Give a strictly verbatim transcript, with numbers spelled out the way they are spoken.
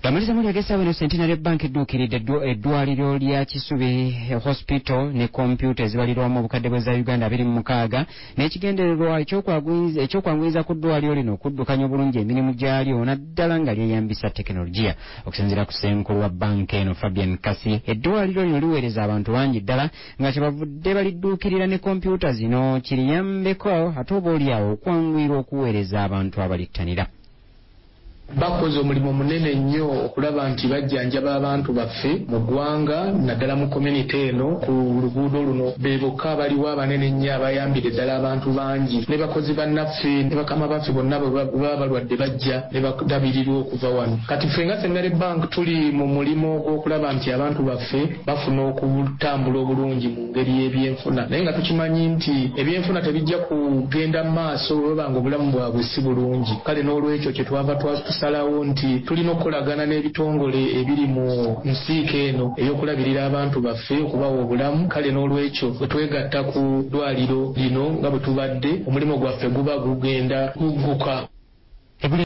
Tamaliza muri agesa weno Centenary Bank edduukiridde eddwaliro lya Kisubi Hospital ne computer ezibalirwamu obukadde bw'eza Uganda abiri mu mukaaga n'ekigendererwa ekyokwanguyiza ku ddwaliro lino okuddukanya obulungi emirimu gyalyo naddala nga lyeyambisa tekinologiya. Okusinziira ku ssenkulu wa banka eno Fabian Kasi, eddwaliro lino liweereza abantu bangi ddala nga kyebavudde balidduukirira ne computer zino kiriyambeko ate oba oliawo okwanguyira okuweereza abantu abalittanira. Bakoze omulimu munene nnyo okulaba nti bajjanjaba abantu baffe mu ggwanga naddala mu community eno ku luguudo luno be bokka baliwo abanene nnyo abayambire ddala abantu bangi ne bakozi bannaffe ne bakama baffe bonna baba balwadde bajja ne badabirirwa okuva wano. Kati ffe nga Centenary Bank tuli mu mulimu ogw'okulaba nti abantu baffe bafuna okutambula obulungi mu ngeri y'ebyenfuna, naye nga tukimanyi nti ebyenfuna tebijja kugenda mu maaso olwoba nga obulamu bwabwe si bulungi. Kale n'olwekyo kye twava salawo nti tulina okukolagana n'ebitongole ebiri mu nsiike eno ey'okulabirira abantu baffe okubawa obulamu. Kale n'olwekyo bwe twegatta ku ddwaliro lino nga bwe tubadde omulimu gwaffe guba gugenda gugguka.